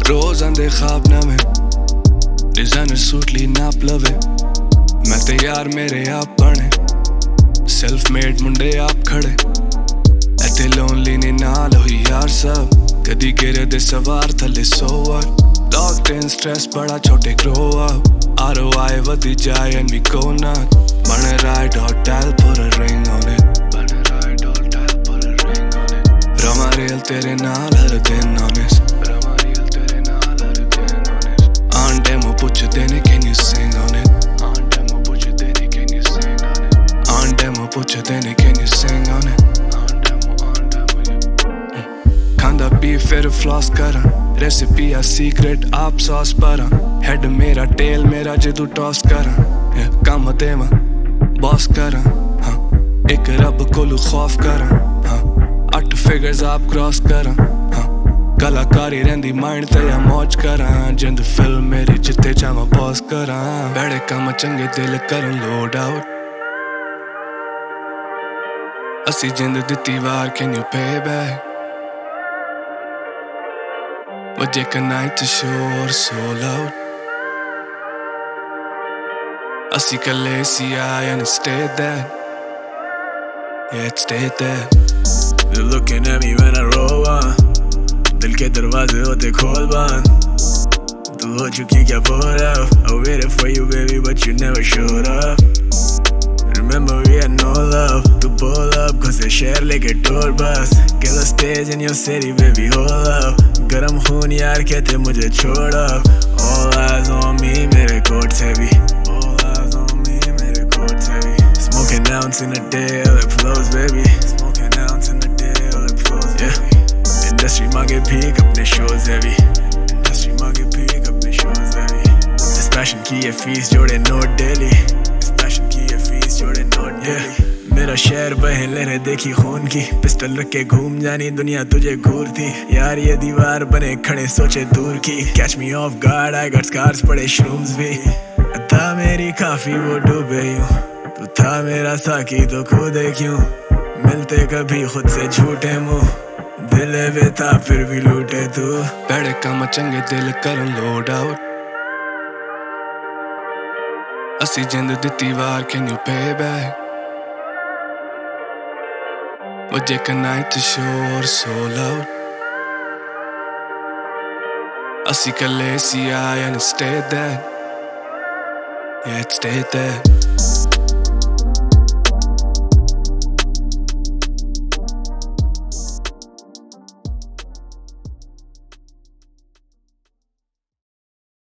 रोज आंदे ख्वाब नवे डिजाइनर सूट ली नाप लवे मैं ते यार मेरे आप बने सेल्फ मेड मुंडे आप खड़े ऐते लोनली ने नाल होई यार सब कदी गिरे दे सवार थले सोवर लॉक्ड इन स्ट्रेस बड़ा छोटे ग्रो अप ROI वधी जाए and we go nuts Burn a ride hotel put a ring on it Burn a ride hotel put a ring on it Rama real tere naal har din honest Rama real tere naal har din honest On demo puchde ne can you sing on it On demo puchde ne can you sing on it On demo puchde ne can you sing on it On demo Khanda beef फिर floss करा recipe या secret आप sauce परा head मेरा tail मेरा जदू toss करा काम देवा बॉस करा हाँ एक रब कोलू खौफ करा हाँ 8 फिगर्स आप क्रॉस करा हाँ कलाकारी रहंदी माइंड ते या मौज करा जिंद फिल्म मेरी जिते चावा पॉज करा बड़े काम चंगे दिल करन लोड आउट असी जिंद दित्ती वार can you pay back Would you a night to show or so loud I see Khaleesi and it stayed there Yeah, it stayed there They're looking at me when I roll on Dil ke darwaze hote khol band Tu ho chuki kya bold up I waited for you baby but you never showed up Remember we had no love To pull up cause they share like a tour bus Get the stage in your city baby hold up Garam khoon yaar kehte mujhe chhod up All eyes on me mere coats heavy All eyes on me mere coats heavy Smoking ounce in a day all it flows baby Smoking ounce in a day all it flows baby Industry maange bhik apne shows heavy Industry maange bhik apne shows heavy This passion ki ye fees jode note daily मेरा शहर बहन लेने देखी खून की pistol रख के घूम जानी दुनिया तुझे घूर थी यार ये दीवार बने खड़े सोचे दूर की catch me off guard I got scars पड़े श्रूम्स भी था मेरी काफी वो डूबे यूं तू था मेरा साकी तो खुदे क्यों मिलते कभी खुद से झूठे मुंह दिल बेता फिर भी लूटे तू बड़े काम चंगे दिल करन लोड आउट असी जिंद दित्ती वार can you pay back Would you a night to show or so loud I see Khaleesi and it stayed there Yeah, it stayed there